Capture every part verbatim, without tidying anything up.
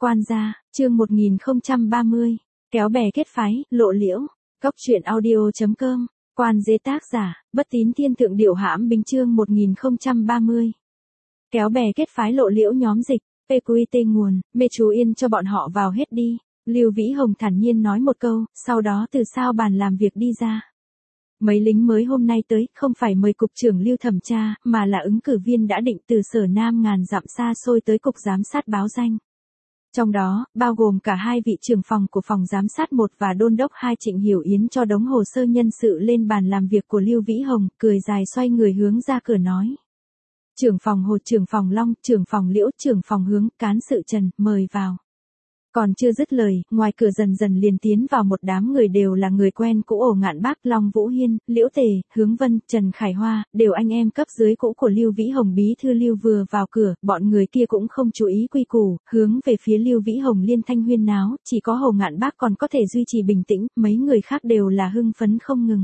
Quan gia, chương một nghìn không trăm ba mươi, kéo bè kết phái, lộ liễu, Cốc truyện audio chấm com, Quan dế tác giả, Bất Tín Thiên Thượng Điệu Hãm Bình chương một nghìn không trăm ba mươi. Kéo bè kết phái lộ liễu nhóm dịch, pê quy tê nguồn, mê chú yên cho bọn họ vào hết đi, Lưu Vĩ Hồng thản nhiên nói một câu, sau đó từ sao bàn làm việc đi ra. Mấy lính mới hôm nay tới, không phải mời cục trưởng Lưu thẩm tra, mà là ứng cử viên đã định từ sở Nam ngàn dặm xa xôi tới cục giám sát báo danh. Trong đó, bao gồm cả hai vị trưởng phòng của phòng giám sát một và đôn đốc hai Trịnh Hiểu Yến cho đống hồ sơ nhân sự lên bàn làm việc của Lưu Vĩ Hồng, cười dài xoay người hướng ra cửa nói. Trưởng phòng Hồ, trưởng phòng Long, trưởng phòng Liễu, trưởng phòng Hướng, cán sự Trần, mời vào. Còn chưa dứt lời, ngoài cửa dần dần liền tiến vào một đám người đều là người quen cũ ổ Ngạn Bác, Long Vũ Hiên, Liễu Tề, Hướng Vân, Trần Khải Hoa, đều anh em cấp dưới cũ của Lưu Vĩ Hồng. Bí thư Lưu vừa vào cửa, bọn người kia cũng không chú ý quy củ, hướng về phía Lưu Vĩ Hồng liên thanh huyên náo, chỉ có Hồ Ngạn Bác còn có thể duy trì bình tĩnh, mấy người khác đều là hưng phấn không ngừng.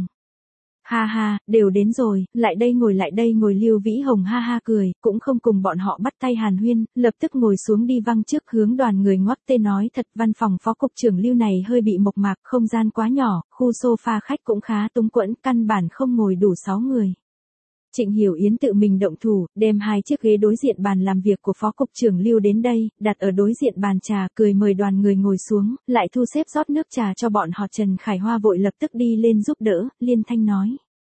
Ha ha, đều đến rồi, lại đây ngồi lại đây ngồi Lưu Vĩ Hồng ha ha cười, cũng không cùng bọn họ bắt tay hàn huyên, lập tức ngồi xuống đi văng trước hướng đoàn người ngoắc tê nói thật văn phòng phó cục trưởng Lưu này hơi bị mộc mạc, không gian quá nhỏ, khu sofa khách cũng khá túng quẫn, căn bản không ngồi đủ sáu người. Trịnh Hiểu Yến tự mình động thủ, đem hai chiếc ghế đối diện bàn làm việc của phó cục trưởng Lưu đến đây, đặt ở đối diện bàn trà, cười mời đoàn người ngồi xuống, lại thu xếp rót nước trà cho bọn họ. Trần Khải Hoa vội lập tức đi lên giúp đỡ, liên thanh nói.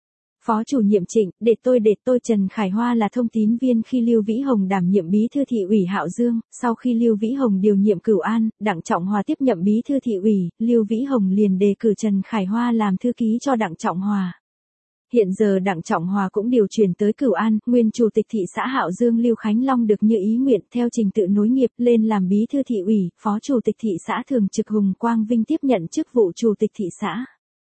Phó chủ nhiệm Trịnh, để tôi để tôi Trần Khải Hoa là thông tín viên khi Lưu Vĩ Hồng đảm nhiệm bí thư thị ủy Hạo Dương, sau khi Lưu Vĩ Hồng điều nhiệm Cửu An, Đặng Trọng Hòa tiếp nhậm bí thư thị ủy, Lưu Vĩ Hồng liền đề cử Trần Khải Hoa làm thư ký cho Đặng Trọng Hòa. Hiện giờ Đặng Trọng Hòa cũng điều chuyển tới Cửu An, nguyên chủ tịch thị xã Hạo Dương Lưu Khánh Long được như ý nguyện theo trình tự nối nghiệp lên làm bí thư thị ủy, phó chủ tịch thị xã thường trực Hùng Quang Vinh tiếp nhận chức vụ chủ tịch thị xã.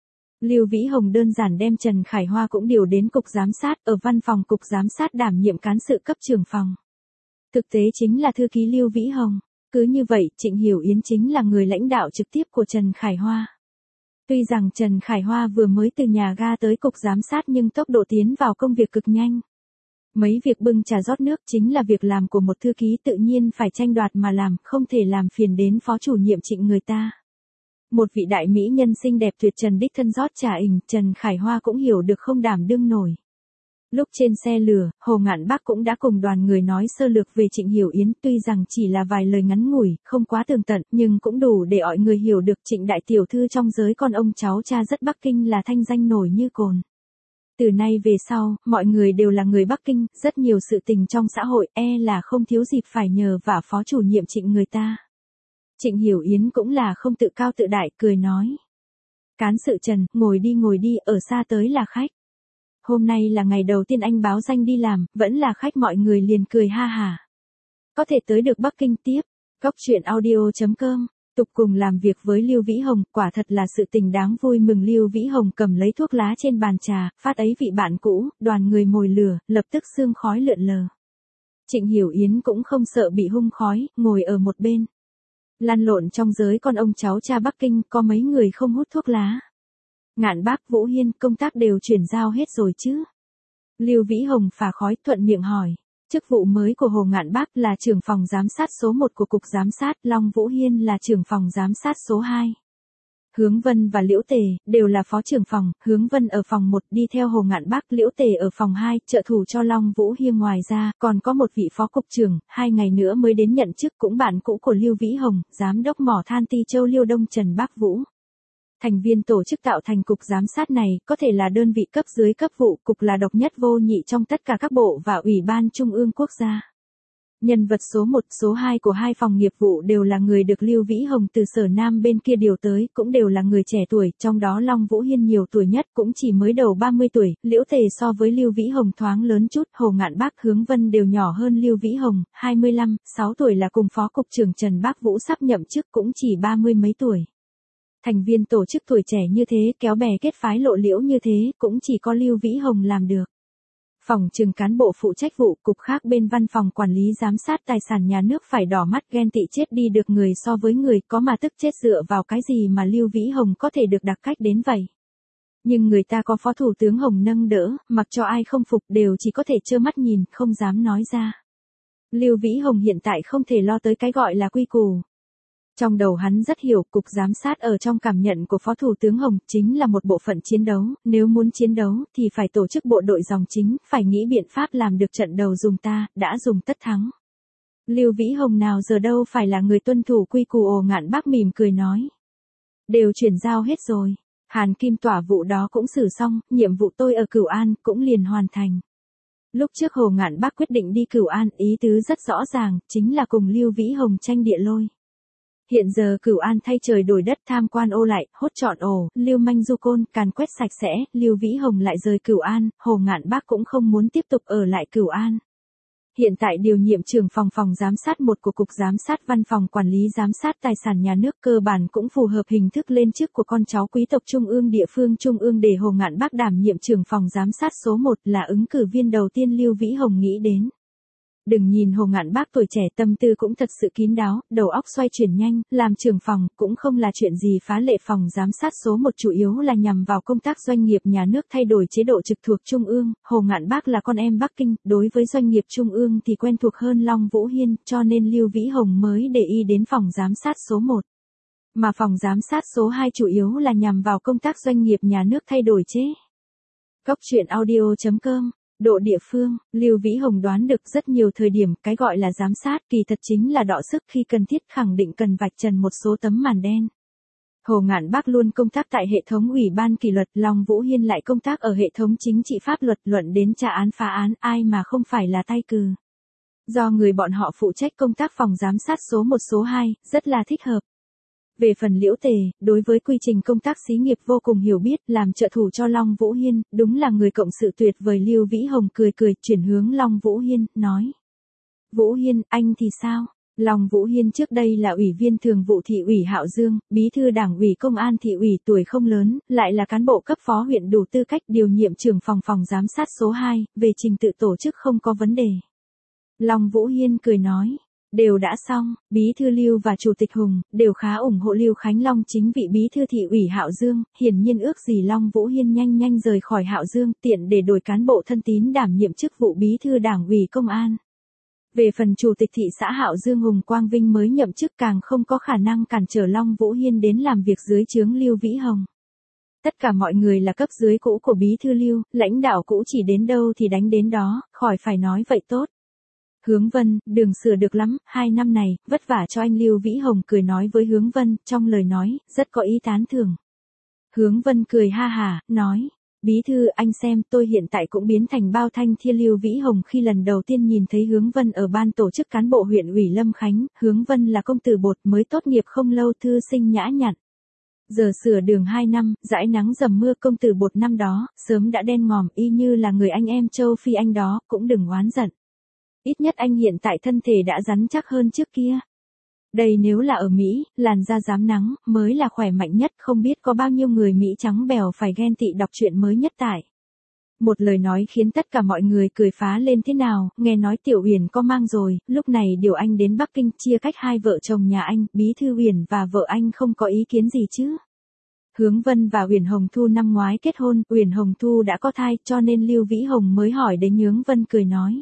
Lưu Vĩ Hồng đơn giản đem Trần Khải Hoa cũng điều đến cục giám sát, ở văn phòng cục giám sát đảm nhiệm cán sự cấp trưởng phòng. Thực tế chính là thư ký Lưu Vĩ Hồng. Cứ như vậy, Trịnh Hiểu Yến chính là người lãnh đạo trực tiếp của Trần Khải Hoa. Tuy rằng Trần Khải Hoa vừa mới từ nhà ga tới cục giám sát nhưng tốc độ tiến vào công việc cực nhanh. Mấy việc bưng trà rót nước chính là việc làm của một thư ký, tự nhiên phải tranh đoạt mà làm, không thể làm phiền đến phó chủ nhiệm Trịnh người ta. Một vị đại mỹ nhân xinh đẹp tuyệt trần đích thân rót trà ình, Trần Khải Hoa cũng hiểu được không đảm đương nổi. Lúc trên xe lửa, Hồ Ngạn Bác cũng đã cùng đoàn người nói sơ lược về Trịnh Hiểu Yến, tuy rằng chỉ là vài lời ngắn ngủi, không quá tường tận, nhưng cũng đủ để mọi người hiểu được Trịnh đại tiểu thư trong giới con ông cháu cha rất Bắc Kinh là thanh danh nổi như cồn. Từ nay về sau, mọi người đều là người Bắc Kinh, rất nhiều sự tình trong xã hội e là không thiếu dịp phải nhờ vả phó chủ nhiệm Trịnh người ta. Trịnh Hiểu Yến cũng là không tự cao tự đại, cười nói. Cán sự Trần, ngồi đi ngồi đi, ở xa tới là khách. Hôm nay là ngày đầu tiên anh báo danh đi làm, vẫn là khách, mọi người liền cười ha hả. Có thể tới được Bắc Kinh tiếp, Cốc truyện audio chấm com, tục cùng làm việc với Lưu Vĩ Hồng, quả thật là sự tình đáng vui mừng. Lưu Vĩ Hồng cầm lấy thuốc lá trên bàn trà, phát ấy vị bạn cũ, đoàn người mồi lửa, lập tức sương khói lượn lờ. Trịnh Hiểu Yến cũng không sợ bị hung khói, ngồi ở một bên. Lăn lộn trong giới con ông cháu cha Bắc Kinh, có mấy người không hút thuốc lá. Ngạn Bác, Vũ Hiên, công tác đều chuyển giao hết rồi chứ? Lưu Vĩ Hồng phả khói, thuận miệng hỏi. Chức vụ mới của Hồ Ngạn Bác là trưởng phòng giám sát số một của cục giám sát, Long Vũ Hiên là trưởng phòng giám sát số hai. Hướng Vân và Liễu Tề đều là phó trưởng phòng, Hướng Vân ở phòng một đi theo Hồ Ngạn Bác, Liễu Tề ở phòng hai, trợ thủ cho Long Vũ Hiên. Ngoài ra, còn có một vị phó cục trưởng, hai ngày nữa mới đến nhận chức, cũng bạn cũ của Lưu Vĩ Hồng, giám đốc mỏ than Ti Châu Liêu Đông Trần Bác Vũ. Thành viên tổ chức tạo thành cục giám sát này, có thể là đơn vị cấp dưới cấp vụ, cục là độc nhất vô nhị trong tất cả các bộ và ủy ban trung ương quốc gia. Nhân vật số một, số hai của hai phòng nghiệp vụ đều là người được Lưu Vĩ Hồng từ sở Nam bên kia điều tới, cũng đều là người trẻ tuổi, trong đó Long Vũ Hiên nhiều tuổi nhất, cũng chỉ mới đầu ba mươi tuổi, Liễu Tề so với Lưu Vĩ Hồng thoáng lớn chút, Hồ Ngạn Bác, Hướng Vân đều nhỏ hơn Lưu Vĩ Hồng, hai mươi lăm, sáu tuổi là cùng phó cục trưởng Trần Bác Vũ sắp nhậm chức cũng chỉ ba mươi mấy tuổi. Thành viên tổ chức tuổi trẻ như thế, kéo bè kết phái lộ liễu như thế, cũng chỉ có Lưu Vĩ Hồng làm được. Phòng trừng cán bộ phụ trách vụ cục khác bên văn phòng quản lý giám sát tài sản nhà nước phải đỏ mắt ghen tị chết đi được người so với người, có mà tức chết dựa vào cái gì mà Lưu Vĩ Hồng có thể được đặc cách đến vậy. Nhưng người ta có phó thủ tướng Hồng nâng đỡ, mặc cho ai không phục đều chỉ có thể trơ mắt nhìn, không dám nói ra. Lưu Vĩ Hồng hiện tại không thể lo tới cái gọi là quy củ. Trong đầu hắn rất hiểu, cục giám sát ở trong cảm nhận của Phó Thủ tướng Hồng chính là một bộ phận chiến đấu, nếu muốn chiến đấu thì phải tổ chức bộ đội dòng chính, phải nghĩ biện pháp làm được trận đầu dùng ta, đã dùng tất thắng. Lưu Vĩ Hồng nào giờ đâu phải là người tuân thủ quy củ. Ồ Ngạn Bác mỉm cười nói. Đều chuyển giao hết rồi. Hàn Kim tỏa vụ đó cũng xử xong, nhiệm vụ tôi ở Cửu An cũng liền hoàn thành. Lúc trước Hồ Ngạn Bác quyết định đi Cửu An, ý tứ rất rõ ràng, chính là cùng Lưu Vĩ Hồng tranh địa lôi. Hiện giờ Cửu An thay trời đổi đất, tham quan ô lại, hốt trọn ổ, lưu manh du côn, càn quét sạch sẽ, Lưu Vĩ Hồng lại rời Cửu An, Hồ Ngạn Bác cũng không muốn tiếp tục ở lại Cửu An. Hiện tại điều nhiệm trưởng phòng phòng giám sát một của Cục Giám sát Văn phòng Quản lý Giám sát Tài sản Nhà nước cơ bản cũng phù hợp hình thức lên chức của con cháu quý tộc trung ương địa phương trung ương để Hồ Ngạn Bác đảm nhiệm trưởng phòng giám sát số một là ứng cử viên đầu tiên Lưu Vĩ Hồng nghĩ đến. Đừng nhìn Hồ Ngạn Bác tuổi trẻ tâm tư cũng thật sự kín đáo, đầu óc xoay chuyển nhanh, làm trưởng phòng cũng không là chuyện gì phá lệ. Phòng giám sát số một chủ yếu là nhằm vào công tác doanh nghiệp nhà nước thay đổi chế độ trực thuộc Trung ương, Hồ Ngạn Bác là con em Bắc Kinh, đối với doanh nghiệp Trung ương thì quen thuộc hơn Long Vũ Hiên, cho nên Lưu Vĩ Hồng mới để ý đến phòng giám sát số một. Mà phòng giám sát số hai chủ yếu là nhằm vào công tác doanh nghiệp nhà nước thay đổi chế. Góc truyện audio chấm com Độ địa phương, Lưu Vĩ Hồng đoán được rất nhiều thời điểm cái gọi là giám sát kỳ thật chính là đọ sức khi cần thiết, khẳng định cần vạch trần một số tấm màn đen. Hồ Ngạn Bác luôn công tác tại hệ thống ủy ban kỷ luật, Long Vũ Hiên lại công tác ở hệ thống chính trị pháp luật, luận đến tra án phá án, ai mà không phải là tay cừ. Do người bọn họ phụ trách công tác phòng giám sát số một số hai, rất là thích hợp. Về phần Liễu Tề, đối với quy trình công tác xí nghiệp vô cùng hiểu biết, làm trợ thủ cho Long Vũ Hiên, đúng là người cộng sự tuyệt vời. Lưu Vĩ Hồng cười cười, chuyển hướng Long Vũ Hiên, nói. Vũ Hiên, anh thì sao? Long Vũ Hiên trước đây là ủy viên thường vụ thị ủy Hạo Dương, bí thư đảng ủy công an thị ủy, tuổi không lớn, lại là cán bộ cấp phó huyện đủ tư cách điều nhiệm trưởng phòng phòng giám sát số hai, về trình tự tổ chức không có vấn đề. Long Vũ Hiên cười nói. Đều đã xong, Bí thư Lưu và Chủ tịch Hùng đều khá ủng hộ Lưu Khánh Long chính vị Bí thư thị ủy Hạo Dương, hiển nhiên ước gì Long Vũ Hiên nhanh nhanh rời khỏi Hạo Dương, tiện để đổi cán bộ thân tín đảm nhiệm chức vụ Bí thư Đảng ủy Công an. Về phần Chủ tịch thị xã Hạo Dương Hùng Quang Vinh mới nhậm chức càng không có khả năng cản trở Long Vũ Hiên đến làm việc dưới trướng Lưu Vĩ Hồng. Tất cả mọi người là cấp dưới cũ của Bí thư Lưu, lãnh đạo cũ chỉ đến đâu thì đánh đến đó, khỏi phải nói vậy tốt. Hướng Vân, đường sửa được lắm, hai năm này, vất vả cho anh. Lưu Vĩ Hồng cười nói với Hướng Vân, trong lời nói, rất có ý tán thưởng. Hướng Vân cười ha hả, nói, Bí thư anh xem tôi hiện tại cũng biến thành bao thanh thiên. Lưu Vĩ Hồng khi lần đầu tiên nhìn thấy Hướng Vân ở ban tổ chức cán bộ huyện ủy Lâm Khánh, Hướng Vân là công tử bột mới tốt nghiệp không lâu, thư sinh nhã nhặn. Giờ sửa đường hai năm, dãi nắng dầm mưa, công tử bột năm đó, sớm đã đen ngòm y như là người anh em châu Phi anh đó, cũng đừng oán giận. Ít nhất anh hiện tại thân thể đã rắn chắc hơn trước kia. Đây nếu là ở Mỹ, làn da rám nắng, mới là khỏe mạnh nhất, không biết có bao nhiêu người Mỹ trắng bèo phải ghen tị đọc truyện mới nhất tại. Một lời nói khiến tất cả mọi người cười phá lên. Thế nào, nghe nói Tiểu Uyển có mang rồi, lúc này điều anh đến Bắc Kinh, chia cách hai vợ chồng nhà anh, Bí thư Uyển và vợ anh không có ý kiến gì chứ? Hướng Vân và Uyển Hồng Thu năm ngoái kết hôn, Uyển Hồng Thu đã có thai, cho nên Lưu Vĩ Hồng mới hỏi đến. Hướng Vân cười nói.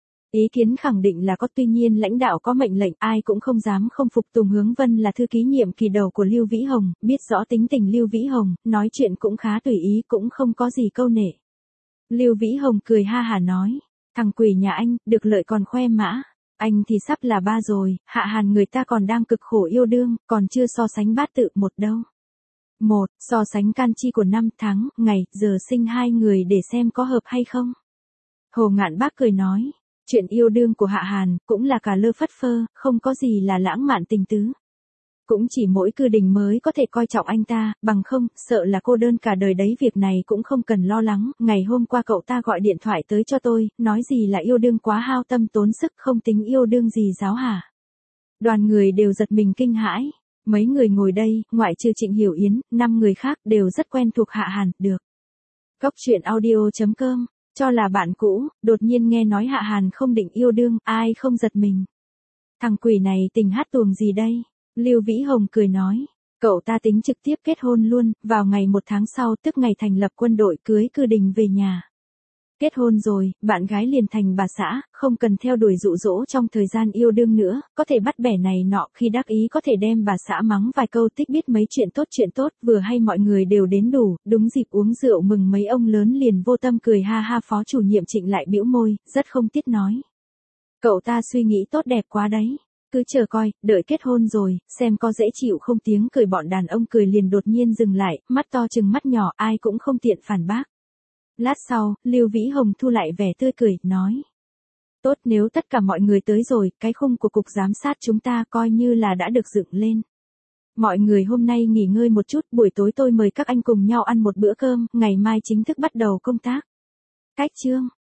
Ý kiến khẳng định là có, tuy nhiên lãnh đạo có mệnh lệnh, ai cũng không dám không phục tùng. Hướng Vân là thư ký nhiệm kỳ đầu của Lưu Vĩ Hồng, biết rõ tính tình Lưu Vĩ Hồng, nói chuyện cũng khá tùy ý, cũng không có gì câu nệ. Lưu Vĩ Hồng cười ha hả nói, thằng quỷ nhà anh, được lợi còn khoe mã, anh thì sắp là ba rồi, Hạ Hàn người ta còn đang cực khổ yêu đương, còn chưa so sánh bát tự một đâu. Một, so sánh can chi của năm tháng, ngày, giờ sinh hai người để xem có hợp hay không. Hồ Ngạn Bác cười nói. Chuyện yêu đương của Hạ Hàn, cũng là cả lơ phất phơ, không có gì là lãng mạn tình tứ. Cũng chỉ mỗi Cư Đình mới có thể coi trọng anh ta, bằng không, sợ là cô đơn cả đời đấy. Việc này cũng không cần lo lắng, ngày hôm qua cậu ta gọi điện thoại tới cho tôi, nói gì là yêu đương quá hao tâm tốn sức, không tính yêu đương gì giáo hả. Đoàn người đều giật mình kinh hãi, mấy người ngồi đây, ngoại trừ Trịnh Hiểu Yến, năm người khác đều rất quen thuộc Hạ Hàn, được. Góc truyện audio chấm com Cho là bạn cũ, đột nhiên nghe nói Hạ Hàn không định yêu đương, ai không giật mình. Thằng quỷ này tình hát tuồng gì đây? Lưu Vĩ Hồng cười nói, cậu ta tính trực tiếp kết hôn luôn, vào ngày một tháng sau, tức ngày thành lập quân đội, cưới Cư Đình về nhà. Kết hôn rồi, bạn gái liền thành bà xã, không cần theo đuổi dụ dỗ trong thời gian yêu đương nữa, có thể bắt bẻ này nọ, khi đắc ý có thể đem bà xã mắng vài câu tích biết mấy chuyện tốt chuyện tốt, vừa hay mọi người đều đến đủ, đúng dịp uống rượu mừng mấy ông lớn liền vô tâm cười ha ha. Phó chủ nhiệm Trịnh lại bĩu môi, rất không tiếc nói. Cậu ta suy nghĩ tốt đẹp quá đấy. Cứ chờ coi, đợi kết hôn rồi, xem có dễ chịu không. Tiếng cười bọn đàn ông cười liền đột nhiên dừng lại, mắt to chừng mắt nhỏ, ai cũng không tiện phản bác. Lát sau, Lưu Vĩ Hồng thu lại vẻ tươi cười, nói. Tốt, nếu tất cả mọi người tới rồi, cái khung của cục giám sát chúng ta coi như là đã được dựng lên. Mọi người hôm nay nghỉ ngơi một chút, buổi tối tôi mời các anh cùng nhau ăn một bữa cơm, ngày mai chính thức bắt đầu công tác. Cách chương